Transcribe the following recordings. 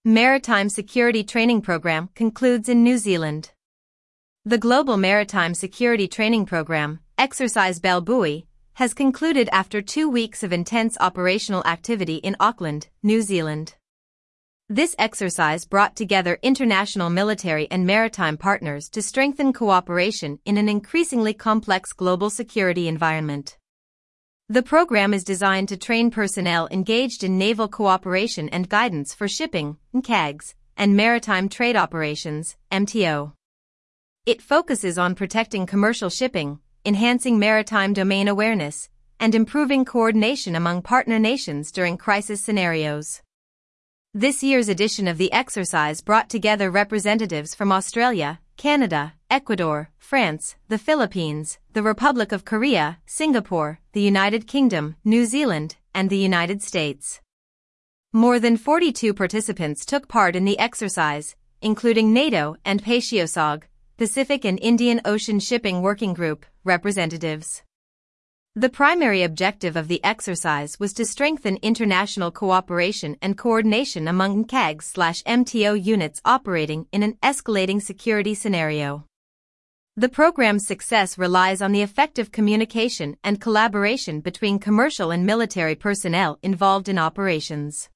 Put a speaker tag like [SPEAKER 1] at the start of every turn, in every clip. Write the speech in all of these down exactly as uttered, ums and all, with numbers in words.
[SPEAKER 1] Maritime Security Training Program concludes in New Zealand. The Global Maritime Security Training Program, Exercise Belle Buoy, has concluded after two weeks of intense operational activity in Auckland, New Zealand. This exercise brought together international military and maritime partners to strengthen cooperation in an increasingly complex global security environment. The program is designed to train personnel engaged in naval cooperation and guidance for shipping, N C A Gs, and maritime trade operations, M T O. It focuses on protecting commercial shipping, enhancing maritime domain awareness, and improving coordination among partner nations during crisis scenarios. This year's edition of the exercise brought together representatives from Australia, Canada, Ecuador, France, the Philippines, the Republic of Korea, Singapore, the United Kingdom, New Zealand, and the United States. More than forty-two participants took part in the exercise, including NATO and PACIOSOG, Pacific and Indian Ocean Shipping Working Group, representatives. The primary objective of the exercise was to strengthen international cooperation and coordination among N C A Gs/M T O units operating in an escalating security scenario. The program's success relies on the effective communication and collaboration between commercial and military personnel involved in operations.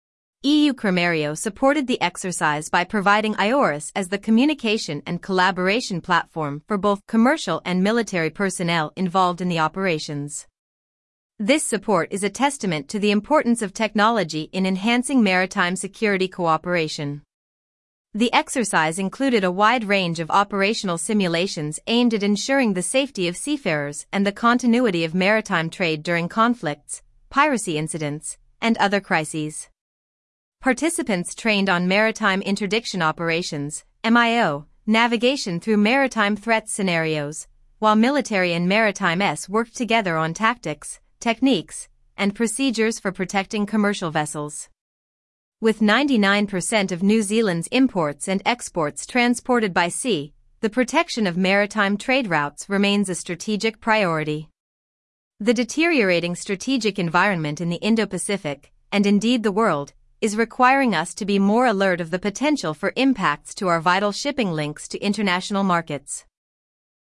[SPEAKER 1] E U Cremario supported the exercise by providing I O R I S as the communication and collaboration platform for both commercial and military personnel involved in the operations. This support is a testament to the importance of technology in enhancing maritime security cooperation. The exercise included a wide range of operational simulations aimed at ensuring the safety of seafarers and the continuity of maritime trade during conflicts, piracy incidents, and other crises. Participants trained on maritime interdiction operations, M I O, navigation through maritime threat scenarios, while military and maritime S worked together on tactics, techniques, and procedures for protecting commercial vessels. With ninety-nine percent of New Zealand's imports and exports transported by sea, the protection of maritime trade routes remains a strategic priority. The deteriorating strategic environment in the Indo-Pacific, and indeed the world, is requiring us to be more alert of the potential for impacts to our vital shipping links to international markets.